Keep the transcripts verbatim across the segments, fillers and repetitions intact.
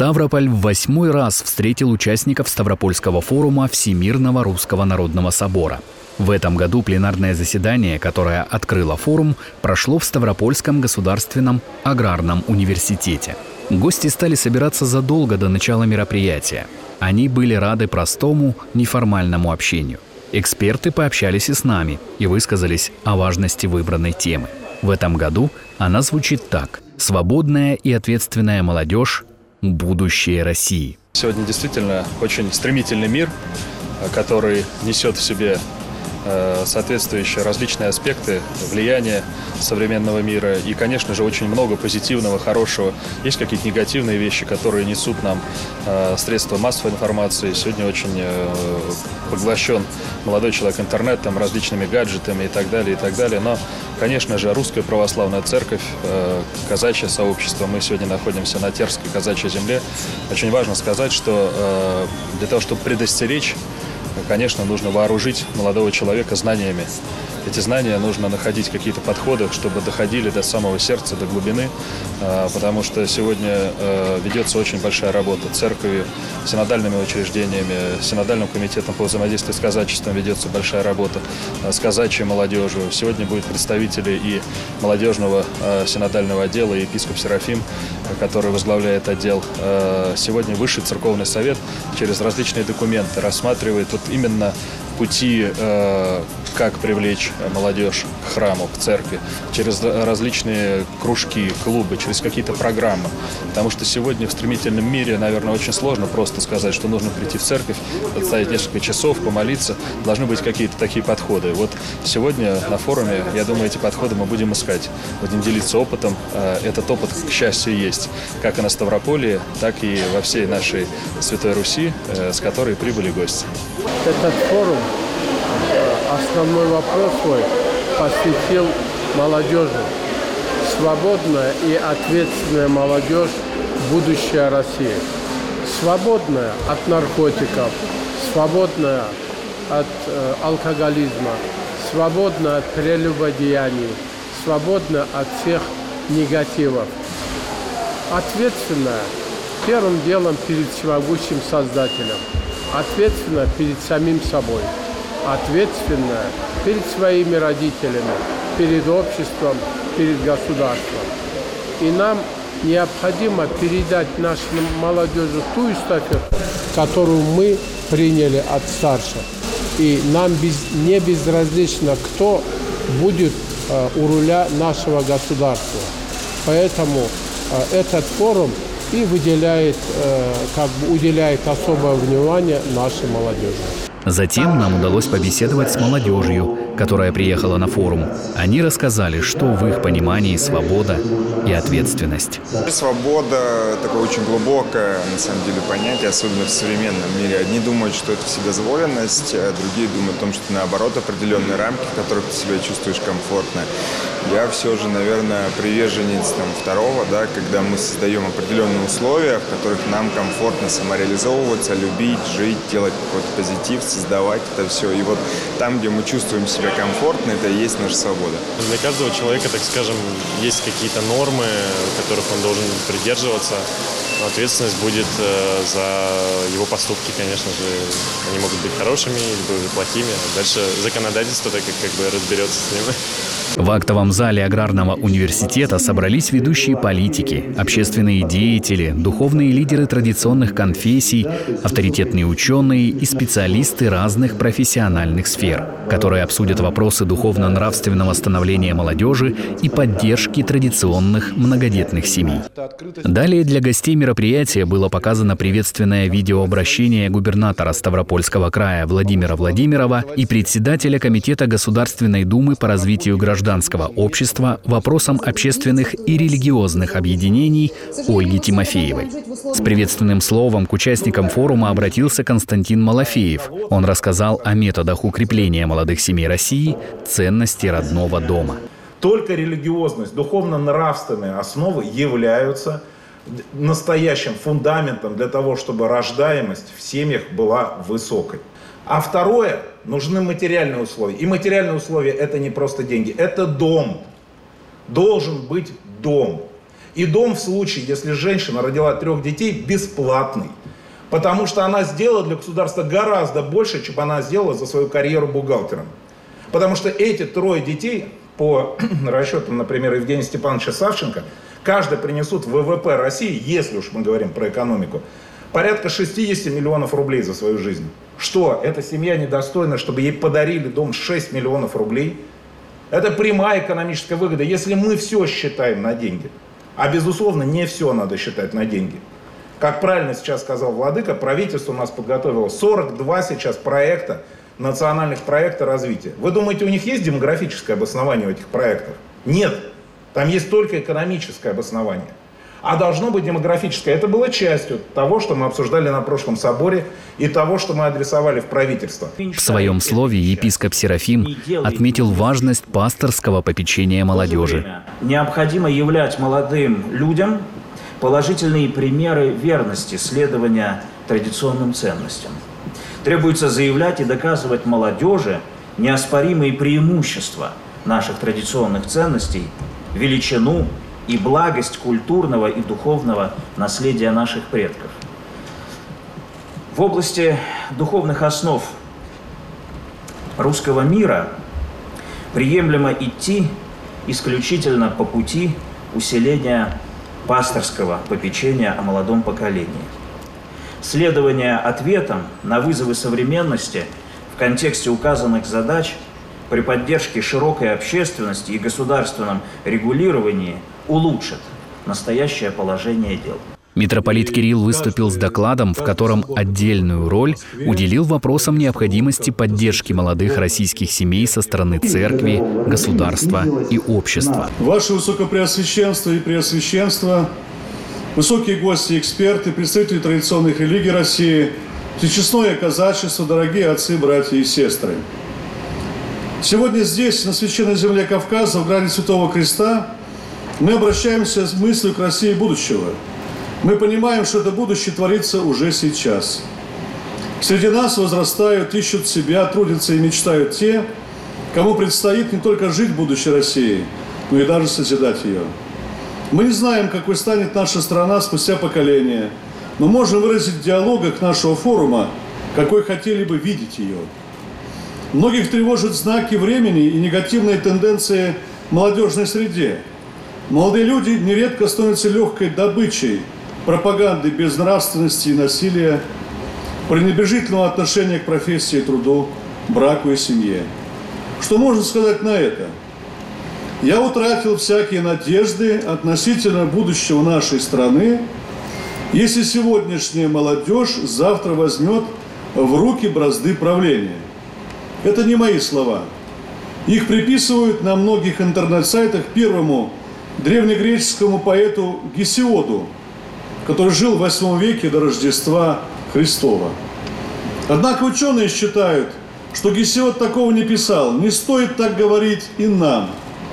Ставрополь в восьмой раз встретил участников Ставропольского форума Всемирного Русского Народного Собора. В этом году пленарное заседание, которое открыло форум, прошло в Ставропольском государственном аграрном университете. Гости стали собираться задолго до начала мероприятия. Они были рады простому, неформальному общению. Эксперты пообщались и с нами и высказались о важности выбранной темы. В этом году она звучит так: «Свободная и ответственная молодежь – будущее России». Сегодня действительно очень стремительный мир, который несет в себе соответствующие различные аспекты влияния современного мира. И, конечно же, очень много позитивного, хорошего. Есть какие-то негативные вещи, которые несут нам средства массовой информации. Сегодня очень поглощен молодой человек интернетом, различными гаджетами и так далее, и так далее. Но, конечно же, Русская Православная Церковь, казачье сообщество, мы сегодня находимся на Терской казачьей земле. Очень важно сказать, что для того, чтобы предостеречь, конечно, нужно вооружить молодого человека знаниями. Эти знания нужно находить какие-то подходы, чтобы доходили до самого сердца, до глубины, потому что сегодня ведется очень большая работа. Церковью, синодальными учреждениями, синодальным комитетом по взаимодействию с казачеством ведется большая работа, с казачьей молодежью. Сегодня будут представители и молодежного синодального отдела, и епископ Серафим, который возглавляет отдел. Сегодня Высший Церковный Совет через различные документы рассматривает вот именно пути, э, как привлечь молодежь к храму, к церкви, через различные кружки, клубы, через какие-то программы. Потому что сегодня в стремительном мире, наверное, очень сложно просто сказать, что нужно прийти в церковь, отстоять несколько часов, помолиться. Должны быть какие-то такие подходы. Вот сегодня на форуме, я думаю, эти подходы мы будем искать. Будем делиться опытом. Этот опыт, к счастью, есть как и на Ставрополе, так и во всей нашей Святой Руси, с которой прибыли гости. Этот форум основной вопрос свой посвятил молодежи. Свободная и ответственная молодежь – будущее России. Свободная от наркотиков, свободная от э, алкоголизма, свободная от прелюбодеяний, свободная от всех негативов. Ответственная первым делом перед всемогущим Создателем. Ответственна перед самим собой, ответственна перед своими родителями, перед обществом, перед государством. И нам необходимо передать нашей молодежи ту эстафету, которую мы приняли от старших. И нам без, не безразлично, кто будет э, у руля нашего государства. Поэтому э, этот форум и выделяет, э, как бы уделяет особое внимание нашей молодежи. Затем нам удалось побеседовать с молодежью, которая приехала на форум. Они рассказали, что в их понимании свобода и ответственность. Свобода – такое очень глубокое, на самом деле, понятие, особенно в современном мире. Одни думают, что это вседозволенность, а другие думают о том, что наоборот определенные рамки, в которых ты себя чувствуешь комфортно. Я все же, наверное, приверженец там, второго, да, когда мы создаем определенные условия, в которых нам комфортно самореализовываться, любить, жить, делать какой-то позитив, создавать это все. И вот там, где мы чувствуем себя комфортно, это и есть наша свобода. Для каждого человека, так скажем, есть какие-то нормы, которых он должен придерживаться. Ответственность будет за его поступки, конечно же. Они могут быть хорошими или плохими. Дальше законодательство так как, как бы разберется с ними. В актовом зале Аграрного университета собрались ведущие политики, общественные деятели, духовные лидеры традиционных конфессий, авторитетные ученые и специалисты разных профессиональных сфер, которые обсудят вопросы духовно-нравственного становления молодежи и поддержки традиционных многодетных семей. Далее для гостей мероприятия было показано приветственное видеообращение губернатора Ставропольского края Владимира Владимирова и председателя Комитета Государственной Думы по развитию гражданского общества вопросам общественных и религиозных объединений Ольги Тимофеевой. С приветственным словом к участникам форума обратился Константин Малафеев. Он рассказал о методах укрепления молодых семей России, ценности родного дома. Только религиозность, духовно-нравственные основы являются настоящим фундаментом для того, чтобы рождаемость в семьях была высокой. А второе, нужны материальные условия. И материальные условия – это не просто деньги, это дом. Должен быть дом. И дом в случае, если женщина родила трех детей, бесплатный. Потому что она сделала для государства гораздо больше, чем она сделала за свою карьеру бухгалтером. Потому что эти трое детей, по расчетам, например, Евгения Степановича Савченко, каждый принесут в ВВП России, если уж мы говорим про экономику, порядка шестьдесят миллионов рублей за свою жизнь. Что, эта семья недостойна, чтобы ей подарили дом шесть миллионов рублей? Это прямая экономическая выгода, если мы все считаем на деньги. А безусловно, не все надо считать на деньги. Как правильно сейчас сказал Владыка, правительство у нас подготовило сорок два сейчас проекта, национальных проекта развития. Вы думаете, у них есть демографическое обоснование у этих проектов? Нет. Там есть только экономическое обоснование. А должно быть демографическое. Это было частью того, что мы обсуждали на прошлом соборе и того, что мы адресовали в правительство. В своем слове епископ Серафим отметил важность пасторского попечения молодежи. Необходимо являть молодым людям положительные примеры верности следования традиционным ценностям. Требуется заявлять и доказывать молодежи неоспоримые преимущества наших традиционных ценностей, величину и благость культурного и духовного наследия наших предков. В области духовных основ русского мира приемлемо идти исключительно по пути усиления пасторского попечения о молодом поколении. Следование ответам на вызовы современности в контексте указанных задач при поддержке широкой общественности и государственном регулировании улучшит настоящее положение дел. Митрополит Кирилл выступил с докладом, в котором отдельную роль уделил вопросам необходимости поддержки молодых российских семей со стороны церкви, государства и общества. Ваше Высокопреосвященство и Преосвященство, высокие гости и эксперты, представители традиционных религий России, всечестное казачество, дорогие отцы, братья и сестры. Сегодня здесь, на священной земле Кавказа, в граде Святого Креста, мы обращаемся с мыслью к России будущего. Мы понимаем, что это будущее творится уже сейчас. Среди нас возрастают, ищут себя, трудятся и мечтают те, кому предстоит не только жить в будущей России, но и даже созидать ее. Мы не знаем, какой станет наша страна спустя поколения, но можем выразить в диалогах нашего форума, какой хотели бы видеть ее. Многих тревожат знаки времени и негативные тенденции в молодежной среде. Молодые люди нередко становятся легкой добычей пропаганды безнравственности и насилия, пренебрежительного отношения к профессии и труду, браку и семье. Что можно сказать на это? Я утратил всякие надежды относительно будущего нашей страны, если сегодняшняя молодежь завтра возьмет в руки бразды правления. Это не мои слова. Их приписывают на многих интернет-сайтах первому древнегреческому поэту Гесиоду, который жил в восьмом веке до Рождества Христова. Однако ученые считают, что Гесиод такого не писал. Не стоит так говорить и нам.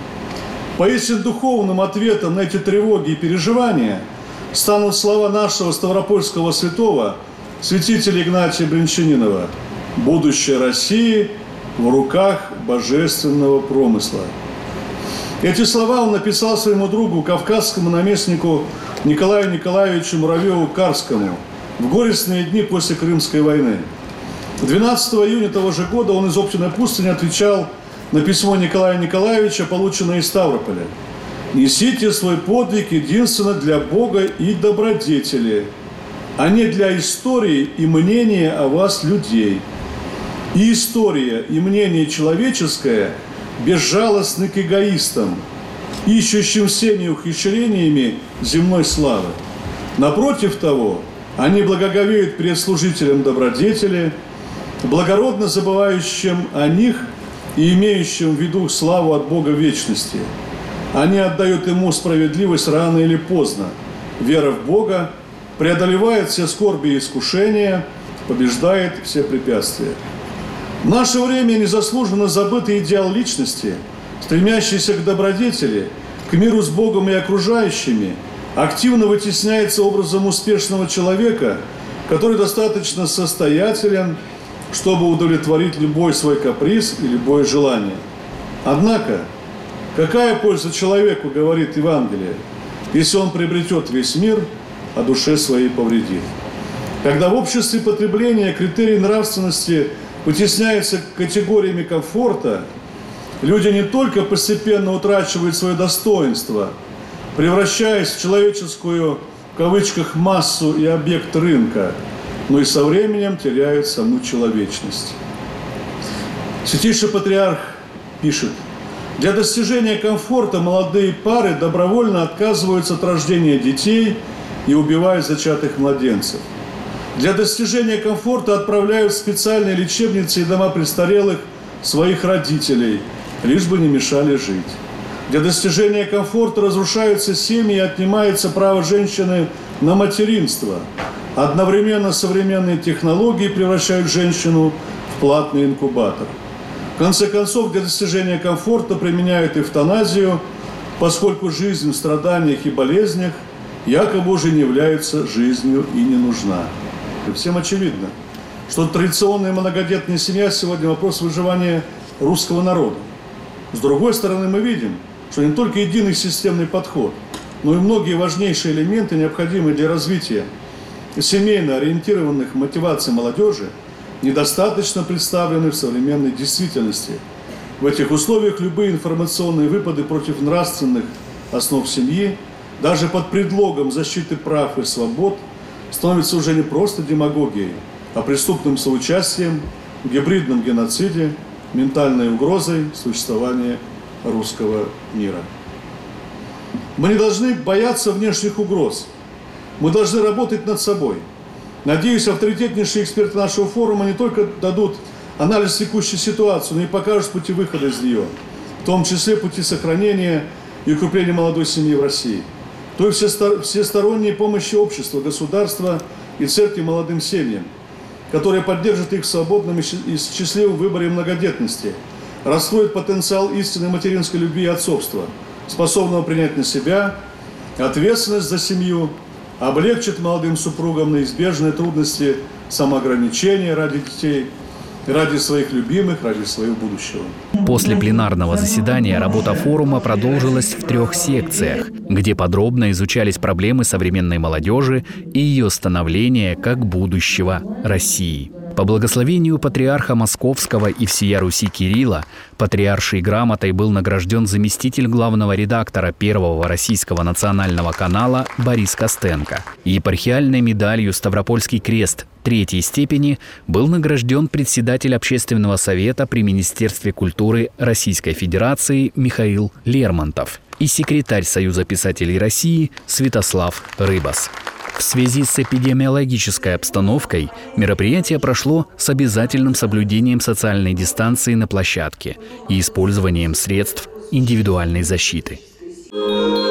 Поистине духовным ответом на эти тревоги и переживания станут слова нашего ставропольского святого, святителя Игнатия Брянчанинова: «Будущее России в руках божественного промысла». Эти слова он написал своему другу, кавказскому наместнику Николаю Николаевичу Муравьеву-Карскому в горестные дни после Крымской войны. двенадцатого июня того же года он из Оптиной пустыни отвечал на письмо Николая Николаевича, полученное из Ставрополя: «Несите свой подвиг единственно для Бога и добродетели, а не для истории и мнения о вас людей. И история, и мнение человеческое безжалостны к эгоистам, ищущим всеми ухищрениями земной славы. Напротив того, они благоговеют перед служителем добродетели, благородно забывающим о них и имеющим в виду славу от Бога вечности. Они отдают Ему справедливость рано или поздно. Вера в Бога преодолевает все скорби и искушения, побеждает все препятствия». В наше время незаслуженно забытый идеал личности, стремящийся к добродетели, к миру с Богом и окружающими, активно вытесняется образом успешного человека, который достаточно состоятелен, чтобы удовлетворить любой свой каприз и любое желание. Однако, какая польза человеку, говорит Евангелие, если он приобретет весь мир, а душе своей повредит. Когда в обществе потребления критерий нравственности вытесняется категориями комфорта, люди не только постепенно утрачивают свое достоинство, превращаясь в человеческую, в кавычках, массу и объект рынка, но и со временем теряют саму человечность. Святейший Патриарх пишет: для достижения комфорта молодые пары добровольно отказываются от рождения детей и убивают зачатых младенцев. Для достижения комфорта отправляют в специальные лечебницы и дома престарелых своих родителей, лишь бы не мешали жить. Для достижения комфорта разрушаются семьи и отнимается право женщины на материнство. Одновременно современные технологии превращают женщину в платный инкубатор. В конце концов, для достижения комфорта применяют эвтаназию, поскольку жизнь в страданиях и болезнях якобы уже не является жизнью и не нужна. И всем очевидно, что традиционная многодетная семья сегодня вопрос выживания русского народа. С другой стороны, мы видим, что не только единый системный подход, но и многие важнейшие элементы, необходимые для развития семейно ориентированных мотиваций молодежи, недостаточно представлены в современной действительности. В этих условиях любые информационные выпады против нравственных основ семьи, даже под предлогом защиты прав и свобод, становятся уже не просто демагогией, а преступным соучастием в гибридном геноциде, ментальной угрозой существования русского мира. Мы не должны бояться внешних угроз. Мы должны работать над собой. Надеюсь, авторитетнейшие эксперты нашего форума не только дадут анализ текущей ситуации, но и покажут пути выхода из нее, в том числе пути сохранения и укрепления молодой семьи в России, то и всесторонней помощи общества, государства и церкви молодым семьям, которая поддержит их в свободном и счастливом выборе многодетности, раскроет потенциал истинной материнской любви и отцовства, способного принять на себя ответственность за семью, облегчит молодым супругам неизбежные трудности самоограничения ради детей, ради своих любимых, ради своего будущего. После пленарного заседания работа форума продолжилась в трех секциях, где подробно изучались проблемы современной молодежи и ее становления как будущего России. По благословению патриарха Московского и всея Руси Кирилла патриаршей грамотой был награжден заместитель главного редактора Первого российского национального канала Борис Костенко. Епархиальной медалью «Ставропольский крест» третьей степени был награжден председатель Общественного совета при Министерстве культуры Российской Федерации Михаил Лермонтов и секретарь Союза писателей России Святослав Рыбас. В связи с эпидемиологической обстановкой мероприятие прошло с обязательным соблюдением социальной дистанции на площадке и использованием средств индивидуальной защиты.